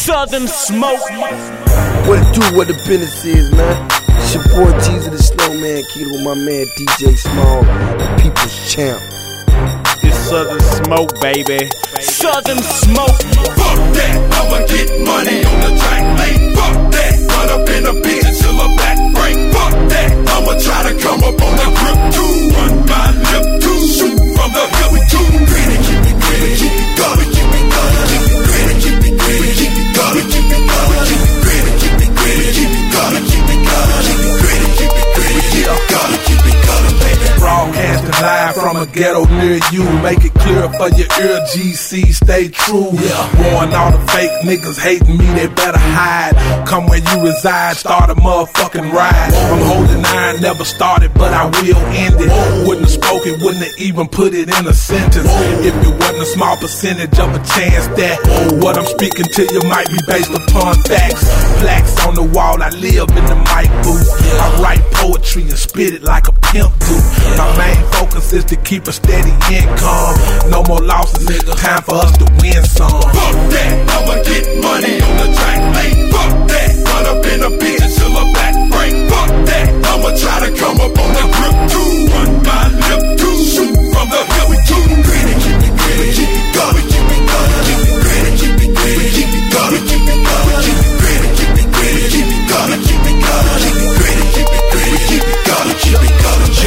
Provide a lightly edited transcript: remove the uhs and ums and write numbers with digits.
Southern Smoke. What it do, what the business is, man? It's your boy Jeezy the Snowman, Keto with my man DJ Small, the People's Champ. It's Southern Smoke, baby. Southern Smoke. Fuck that, I'ma get money on the track, mate. Fuck that, run up in a bitch until my back break. Fuck that, I'ma try to come up on the grip too. Run my lip too, shoot from the hip too. Gritty, keep it gritty, keep it going, keep it going, keep it gritty, keep it gritty, keep it going, keep it going, keep it gritty, keep it gritty, keep it going, keep it going, keep it gritty, keep it gritty, keep it going, keep it going, baby. Broadcasting live from a ghetto near you. Make it clear for your ear, GC, stay true. Warn all the fake niggas hating me, they better hide. Come where you reside, start a motherfucking ride. I'm holding iron, never started, but I will end it. Wouldn't have spoken, wouldn't have even put it in a sentence. If it wasn't a small percentage of a chance that what I'm speaking to you might be based upon facts. Plaques on the wall, I live in the mic booth. I write poetry and spit it like a pimp do. My main focus is to keep a steady income. No more losses, time for us to win some. Fuck that, I'ma get money on the track, mate. Fuck that, run up in a bitch